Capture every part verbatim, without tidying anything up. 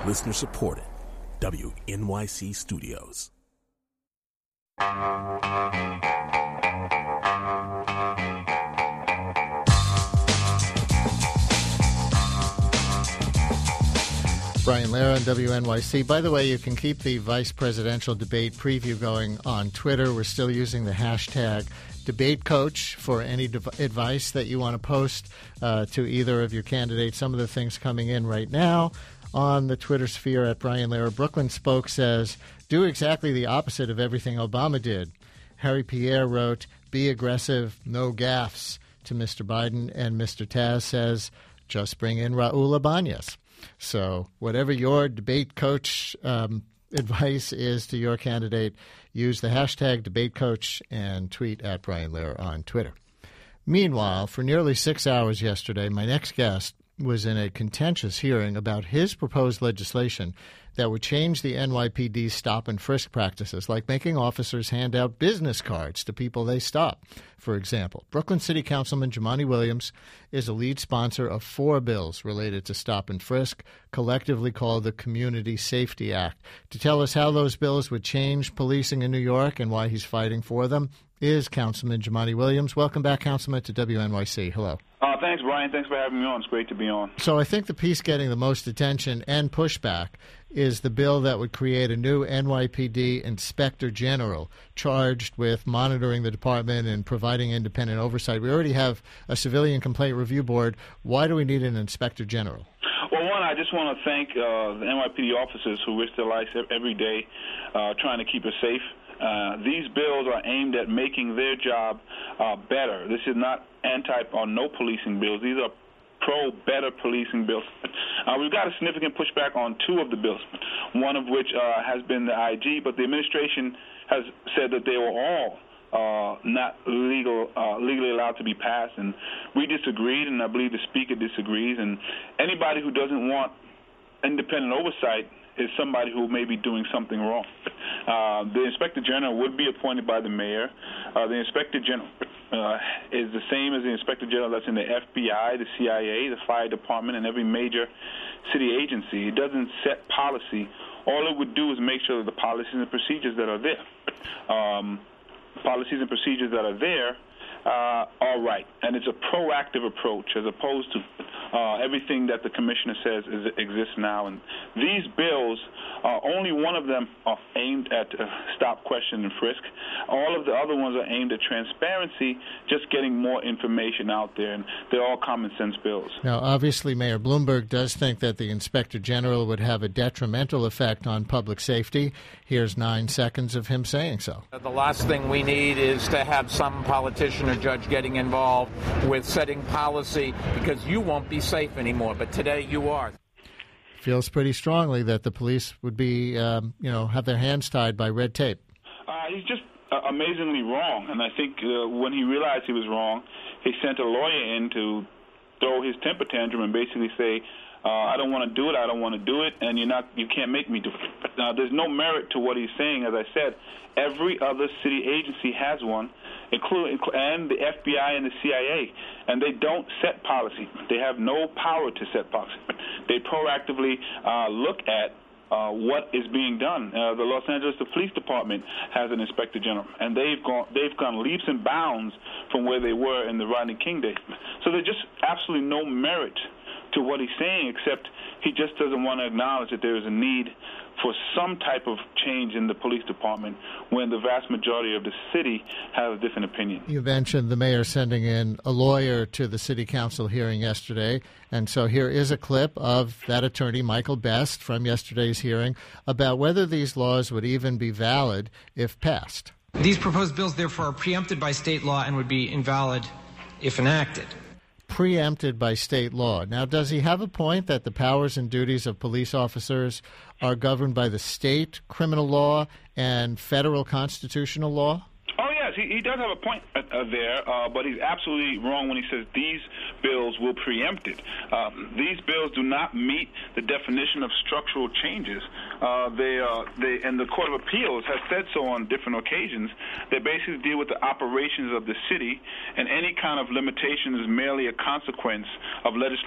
Listener supported. W N Y C Studios. Brian Lehrer on W N Y C. By the way, you can keep the vice presidential debate preview going on Twitter. We're still using the hashtag Debate Coach for any dev- advice that you want to post uh, to either of your candidates. Some of the things coming in right now on the Twitter sphere at Brian Lehrer. Brooklyn Spoke says, do exactly the opposite of everything Obama did. Harry Pierre wrote, be aggressive, no gaffes to Mister Biden. And Mister Taz says, just bring in Raul Ibanez. So whatever your debate coach um, advice is to your candidate, use the hashtag debate coach and tweet at Brian Lehrer on Twitter. Meanwhile, for nearly six hours yesterday, my next guest was in a contentious hearing about his proposed legislation that would change the N Y P D's stop and frisk practices, like making officers hand out business cards to people they stop. For example, Brooklyn City Councilman Jumaane Williams is a lead sponsor of four bills related to stop and frisk, collectively called the Community Safety Act. To tell us how those bills would change policing in New York and why he's fighting for them is Councilman Jumaane Williams. Welcome back, Councilman, to W N Y C. Hello. Uh, thanks, Brian. Thanks for having me on. It's great to be on. So I think the piece getting the most attention and pushback is the bill that would create a new N Y P D Inspector General charged with monitoring the department and providing independent oversight. We already have a Civilian Complaint Review Board. Why do we need an Inspector General? Well, one, I just want to thank uh, the N Y P D officers who risk their lives every day uh, trying to keep us safe. Uh, these bills are aimed at making their job uh, better. This is not anti- or no policing bills. These are pro-better policing bills. Uh, we've got a significant pushback on two of the bills, one of which uh, has been the I G, but the administration has said that they were all uh, not legal, uh, legally allowed to be passed, and we disagreed, and I believe the Speaker disagrees, and anybody who doesn't want independent oversight is somebody who may be doing something wrong. Uh, the Inspector General would be appointed by the mayor. Uh, the Inspector General uh, is the same as the Inspector General that's in the F B I, the C I A, the Fire Department, and every major city agency. It doesn't set policy. All it would do is make sure that the policies and procedures that are there, um, policies and procedures that are there uh, are right. And it's a proactive approach as opposed to Uh, everything that the commissioner says is, exists now. And these bills, uh, only one of them are aimed at uh, stop, question, and frisk. All of the other ones are aimed at transparency, just getting more information out there. And they're all common sense bills. Now, obviously, Mayor Bloomberg does think that the Inspector General would have a detrimental effect on public safety. Here's nine seconds of him saying so. The last thing we need is to have some politician or judge getting involved with setting policy, because you won't be safe anymore, but today you are. Feels pretty strongly that the police would be, um, you know, have their hands tied by red tape. Uh, he's just uh, amazingly wrong, and I think uh, when he realized he was wrong, he sent a lawyer in to throw his temper tantrum and basically say, uh, I don't want to do it, I don't want to do it, and you're not, you can't make me do it. Uh, there's no merit to what he's saying. As I said, every other city agency has one, including and the F B I and the C I A, and they don't set policy. They have no power to set policy. They proactively uh, look at uh, what is being done. Uh, the Los Angeles Police Department has an Inspector General, and they've gone they've gone leaps and bounds from where they were in the Rodney King days. So there's just absolutely no merit to what he's saying, except he just doesn't want to acknowledge that there is a need for some type of change in the police department when the vast majority of the city have a different opinion. You mentioned the mayor sending in a lawyer to the city council hearing yesterday, and so here is a clip of that attorney, Michael Best, from yesterday's hearing about whether these laws would even be valid if passed. These proposed bills, therefore, are preempted by state law and would be invalid if enacted. Preempted by state law. Now, does he have a point that the powers and duties of police officers are governed by the state criminal law and federal constitutional law? Oh, yes, he, he does have a point uh, there, uh, but he's absolutely wrong when he says these bills will preempt it. Um, these bills do not meet the definition of structural changes. Uh, they, uh, they, and the Court of Appeals has said so on different occasions. They basically deal with the operations of the city, and any kind of limitation is merely a consequence of legislative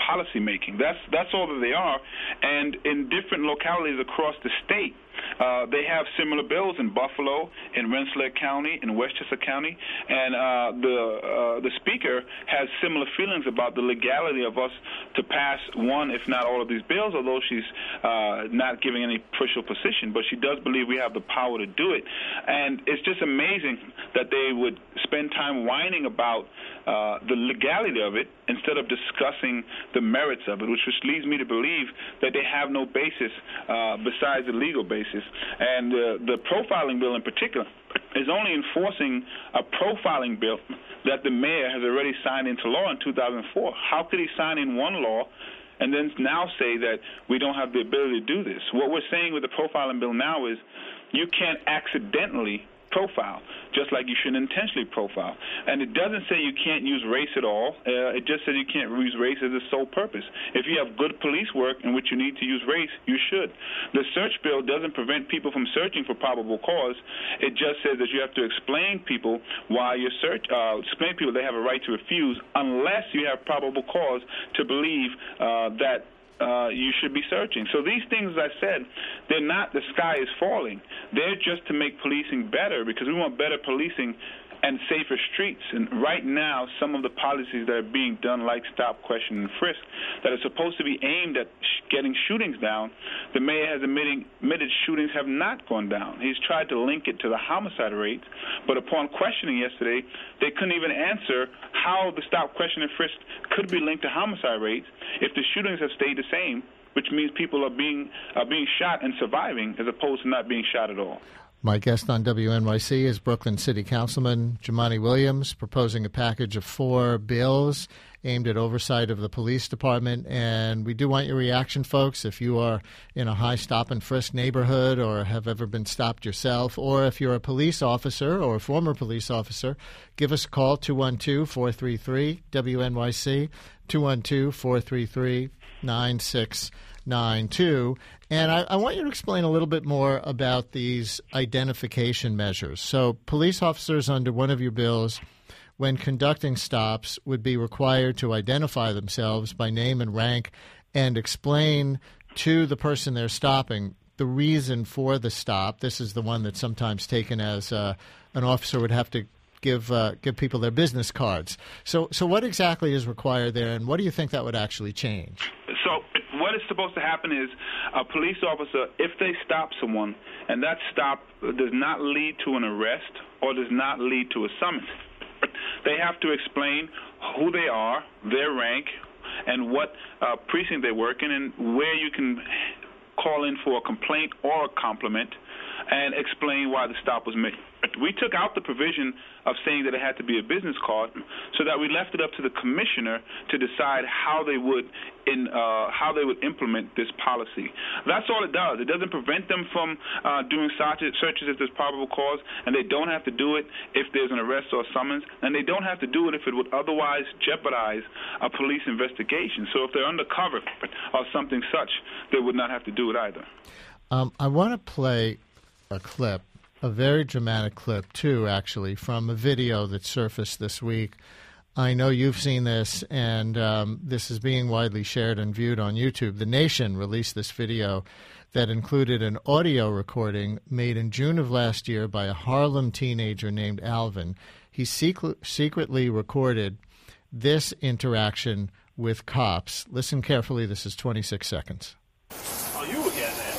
policy making. That's that's all that they are. And in different localities across the state, Uh, they have similar bills in Buffalo, in Rensselaer County, in Westchester County, and uh, the uh, the Speaker has similar feelings about the legality of us to pass one, if not all, of these bills, although she's uh, not giving any official position, but she does believe we have the power to do it. And it's just amazing that they would spend time whining about uh, the legality of it instead of discussing the merits of it, which just leads me to believe that they have no basis uh, besides the legal basis. And uh, the profiling bill in particular is only enforcing a profiling bill that the mayor has already signed into law in two thousand four. How could he sign in one law and then now say that we don't have the ability to do this? What we're saying with the profiling bill now is you can't accidentally profile, just like you shouldn't intentionally profile. And it doesn't say you can't use race at all. Uh, it just says you can't use race as a sole purpose. If you have good police work in which you need to use race, you should. The search bill doesn't prevent people from searching for probable cause. It just says that you have to explain people why you search, uh, explain people they have a right to refuse unless you have probable cause to believe uh, that Uh, you should be searching. So these things, as I said, they're not the sky is falling. They're just to make policing better because we want better policing and safer streets. And right now, some of the policies that are being done, like stop, question, and frisk, that are supposed to be aimed at sh- getting shootings down, the mayor has admitting, admitted shootings have not gone down. He's tried to link it to the homicide rates, but upon questioning yesterday, they couldn't even answer how the stop, question, and frisk could be linked to homicide rates if the shootings have stayed the same, which means people are being are being shot and surviving as opposed to not being shot at all. My guest on W N Y C is Brooklyn City Councilman Jumaane Williams, proposing a package of four bills aimed at oversight of the police department. And we do want your reaction, folks. If you are in a high stop and frisk neighborhood or have ever been stopped yourself, or if you're a police officer or a former police officer, give us a call, two one two, four three three, W N Y C, two one two, four three three, nine six nine two. And I, I want you to explain a little bit more about these identification measures. So police officers under one of your bills, when conducting stops, would be required to identify themselves by name and rank and explain to the person they're stopping the reason for the stop. This is the one that's sometimes taken as uh, an officer would have to give uh, give people their business cards. So, so what exactly is required there, and what do you think that would actually change? So what is supposed to happen is a police officer, if they stop someone, and that stop does not lead to an arrest or does not lead to a summons, they have to explain who they are, their rank, and what uh, precinct they work in, and where you can call in for a complaint or a compliment, and explain why the stop was made. We took out the provision of saying that it had to be a business card, so that we left it up to the commissioner to decide how they would in uh, how they would implement this policy. That's all it does. It doesn't prevent them from uh, doing searches if there's probable cause, and they don't have to do it if there's an arrest or a summons, and they don't have to do it if it would otherwise jeopardize a police investigation. So if they're undercover or something such, they would not have to do it either. Um, I want to play a clip, a very dramatic clip, too, actually, from a video that surfaced this week. I know you've seen this, and um, this is being widely shared and viewed on YouTube. The Nation released this video that included an audio recording made in June of last year by a Harlem teenager named Alvin. He secret- secretly recorded this interaction with cops. Listen carefully. This is twenty-six seconds. Oh, you again, man.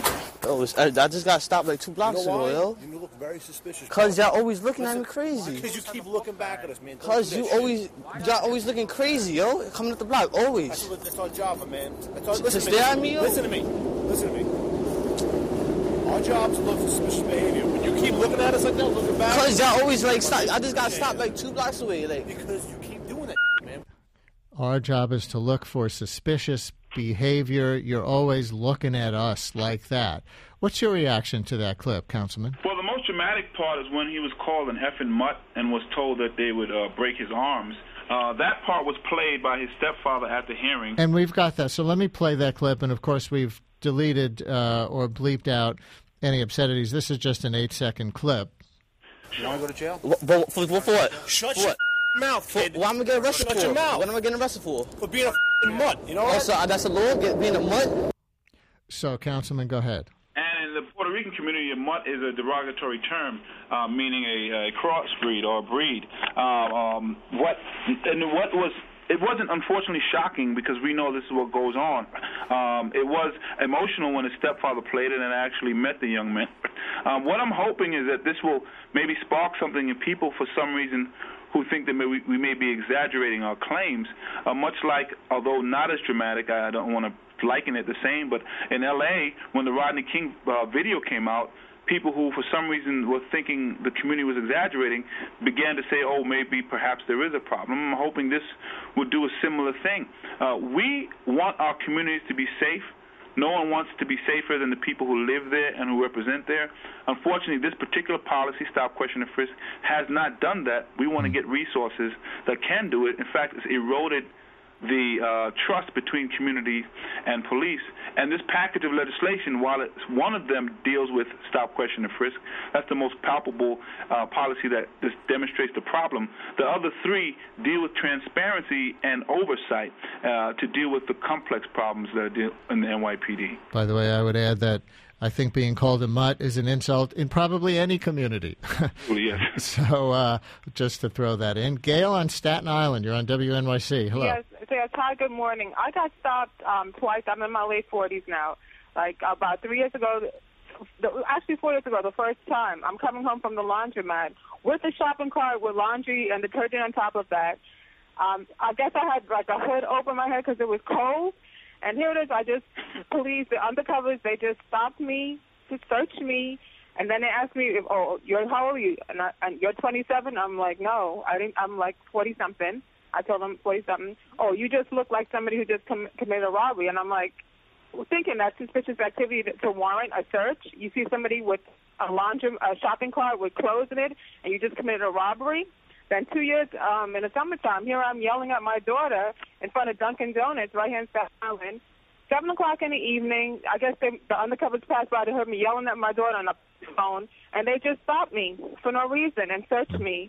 Yo, I, I just got stopped like two blocks You know ago, why? yo. You look very suspicious. Cause y'all always looking Listen, at me crazy. Because you keep looking back at us, man. Don't Cause do you that shit. always, y'all always looking crazy, yo. Coming up the block, always. That's, what, that's our job, man. That's our, To- listen to to me. stare at me, yo? Listen to me. Listen to me. Our job is to look for suspicious behavior. When you keep looking at us like that, looking back. Cause y'all always like stop. I just got stopped like two blocks away, like. Because you keep doing that, man. Our job is to look for suspicious behavior. You're always looking at us like that. What's your reaction to that clip, Councilman? Well, the most dramatic part is when he was called an effing mutt and was told that they would uh, break his arms. Uh, that part was played by his stepfather at the hearing. And we've got that. So let me play that clip. And, of course, we've deleted uh, or bleeped out any obscenities. This is just an eight-second clip. You want to go to jail? What, for, for, for what? Shut for your what? mouth, For, kid. what am I getting arrested Shut for? your mouth. What am I getting arrested for? For being a mud. You know That's that? a, that's a law, get, being a mutt. So, Councilman, go ahead. And in the Puerto Rican community, a mutt is a derogatory term, uh, meaning a, a crossbreed or a breed. Uh, um, what and what was it wasn't unfortunately shocking because we know this is what goes on. Um, it was emotional when his stepfather played it and actually met the young man. Um, what I'm hoping is that this will maybe spark something in people for some reason who think that we, we may be exaggerating our claims, uh, much like, although not as dramatic, I don't want to liken it the same, but in L A, when the Rodney King uh, video came out, people who for some reason were thinking the community was exaggerating began to say, oh, maybe perhaps there is a problem. I'm hoping this will do a similar thing. Uh, we want our communities to be safe. No one wants to be safer than the people who live there and who represent there. Unfortunately, this particular policy, Stop, Question, and Frisk, has not done that. We want to get resources that can do it. In fact, it's eroded the uh, trust between community and police. And this package of legislation, while it's one of them deals with Stop, Question, and Frisk, that's the most palpable uh, policy that this demonstrates the problem. The other three deal with transparency and oversight uh, to deal with the complex problems that are in the N Y P D. By the way, I would add that I think being called a mutt is an insult in probably any community. Well, yes. So uh, just to throw that in. Gail on Staten Island, you're on W N Y C. Hello. Yes, yes. Hi, good morning. I got stopped um, twice. I'm in my late forties now. Like about three years ago, the, actually four years ago, the first time, I'm coming home from the laundromat with a shopping cart with laundry and detergent on top of that. Um, I guess I had like a hood over my head because it was cold. And here it is, I just, police, the undercovers, they just stopped me to search me. And then they asked me, if, oh, you're, how old are you? And, I, and you're twenty-seven? I'm like, no, I didn't, I'm like forty-something. I told them forty-something. Oh, you just look like somebody who just com- committed a robbery. And I'm like, well, thinking that's suspicious activity to, to warrant a search. You see somebody with a laundry, a shopping cart with clothes in it, and you just committed a robbery? Then two years um, in the summertime, here I'm yelling at my daughter in front of Dunkin' Donuts right here in Staten Island. Seven o'clock in the evening, I guess they, the undercovers passed by. They heard me yelling at my daughter on the phone, and they just stopped me for no reason and searched me.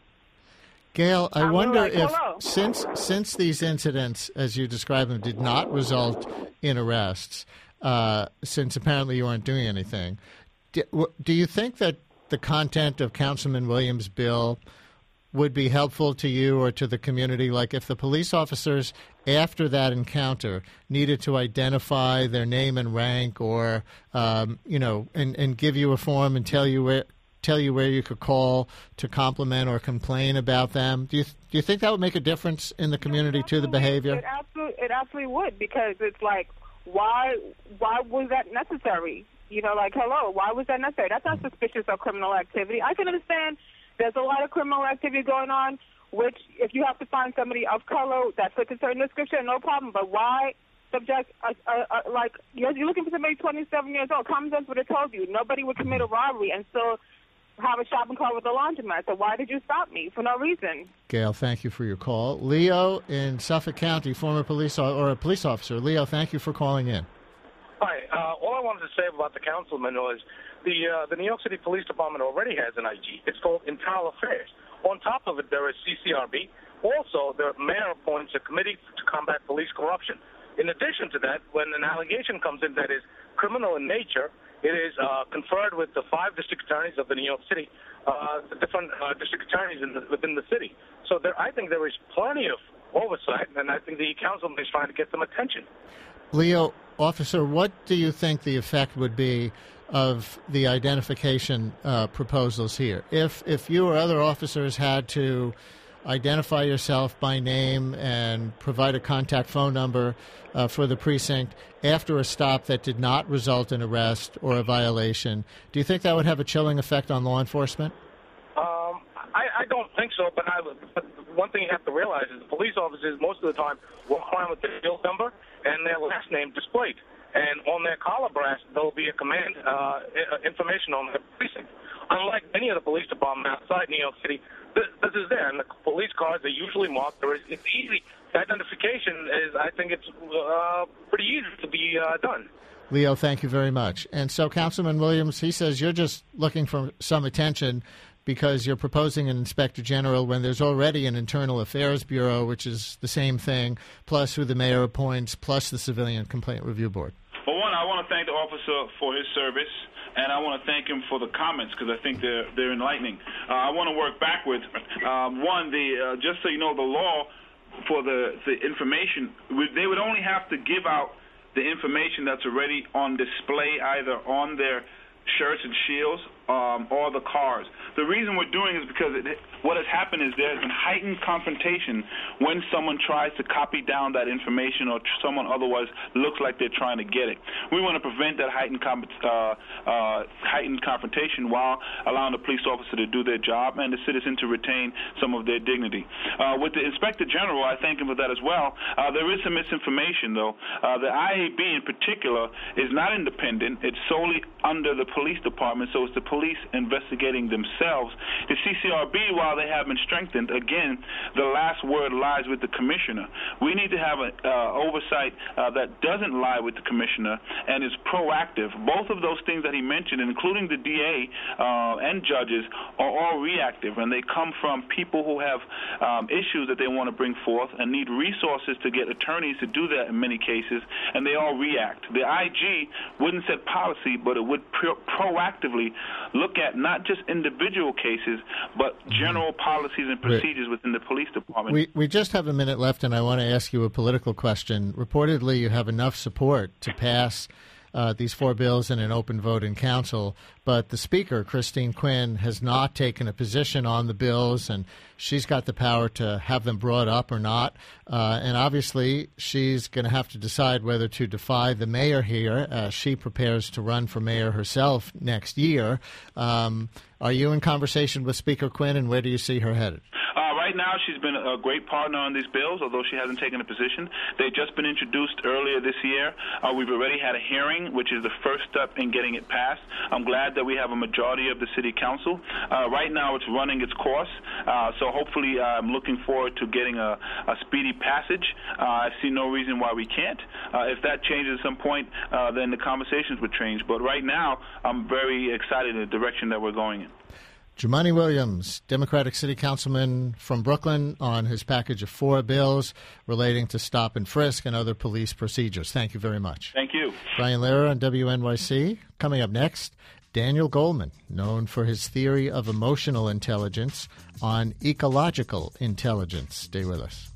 Gail, I I'm wonder like, if hello. since since these incidents, as you describe them, did not result in arrests, uh, since apparently you weren't doing anything, do, do you think that the content of Councilman Williams' bill would be helpful to you or to the community? Like if the police officers after that encounter needed to identify their name and rank or, um, you know, and, and give you a form and tell you where tell you where you could call to compliment or complain about them. Do you do you think that would make a difference in the community to the behavior? It absolutely, it absolutely would, because it's like, why why was that necessary? You know, like, hello, why was that necessary? That's not suspicious or criminal activity. I can understand there's a lot of criminal activity going on, which if you have to find somebody of color that fits a certain description, no problem. But why subject, a, a, a, like, you're, you're looking for somebody twenty-seven years old. Common sense would have told you. Nobody would commit a robbery and still have a shopping cart with a laundromat. So why did you stop me? For no reason. Gail, thank you for your call. Leo in Suffolk County, former police or a police officer. Leo, thank you for calling in. Hi. Uh, all I wanted to say about the councilman was the uh, the New York City Police Department already has an I G. It's called Internal Affairs. On top of it, there is C C R B. Also, the mayor appoints a committee to combat police corruption. In addition to that, when an allegation comes in that is criminal in nature, it is uh, conferred with the five district attorneys of the New York City, uh, the different uh, district attorneys in the, within the city. So there, I think there is plenty of oversight, and I think the councilman is trying to get some attention. Leo, officer, what do you think the effect would be of the identification uh, proposals here? If if you or other officers had to identify yourself by name and provide a contact phone number uh, for the precinct after a stop that did not result in arrest or a violation, do you think that would have a chilling effect on law enforcement? Um, I, I don't think so, but, I, but one thing you have to realize is the police officers most of the time walk around with their bill number and their last name displayed. And on their collar brass, there'll be a command uh, information on the precinct. Unlike any of the police department outside New York City, this, this is there, and the police cars are usually marked. There is, it's easy. Identification is, I think, it's uh, pretty easy to be uh, done. Leo, thank you very much. And so, Councilman Williams, he says you're just looking for some attention, because you're proposing an inspector general when there's already an internal affairs bureau, which is the same thing, plus who the mayor appoints, plus the civilian complaint review board? Well, one, I want to thank the officer for his service, and I want to thank him for the comments because I think they're they're enlightening. Uh, I want to work backwards. Um, one, the uh, just so you know, the law for the the information, they would only have to give out the information that's already on display either on their shirts and shields um, or the cars. The reason we're doing is because it, what has happened is there's been heightened confrontation when someone tries to copy down that information or tr- someone otherwise looks like they're trying to get it. We want to prevent that heightened, comp- uh, uh, heightened confrontation while allowing the police officer to do their job and the citizen to retain some of their dignity. Uh, with the Inspector General, I thank him for that as well. Uh, there is some misinformation, though. Uh, the I A B in particular is not independent. It's solely under the police department, so it's the police investigating themselves. The C C R B, while they have been strengthened, again, the last word lies with the commissioner. We need to have an uh, oversight uh, that doesn't lie with the commissioner and is proactive. Both of those things that he mentioned, including the D A uh, and judges, are all reactive, and they come from people who have um, issues that they want to bring forth and need resources to get attorneys to do that in many cases, and they all react. The I G wouldn't set policy, but it would pro- proactively look at not just individual cases, but general policies and procedures within the police department. We we just have a minute left, and I want to ask you a political question. Reportedly, you have enough support to pass uh, these four bills in an open vote in council, but the Speaker, Christine Quinn, has not taken a position on the bills, and she's got the power to have them brought up or not. Uh, and obviously, she's going to have to decide whether to defy the mayor here. Uh, she prepares to run for mayor herself next year. Um, are you in conversation with Speaker Quinn, and where do you see her headed? Uh, right now, she's been a great partner on these bills, although she hasn't taken a position. They've just been introduced earlier this year. Uh, we've already had a hearing, which is the first step in getting it passed. I'm glad that we have a majority of the city council. Uh, right now, it's running its course, uh, so hopefully uh, I'm looking forward to getting a, a speedy passage. Uh, I see no reason why we can't. Uh, if that changes at some point, uh, then the conversations would change. But right now, I'm very excited in the direction that we're going in. Jumaane Williams, Democratic City Councilman from Brooklyn, on his package of four bills relating to stop and frisk and other police procedures. Thank you very much. Thank you. Brian Lehrer on W N Y C. Coming up next, Daniel Goleman, known for his theory of emotional intelligence on ecological intelligence. Stay with us.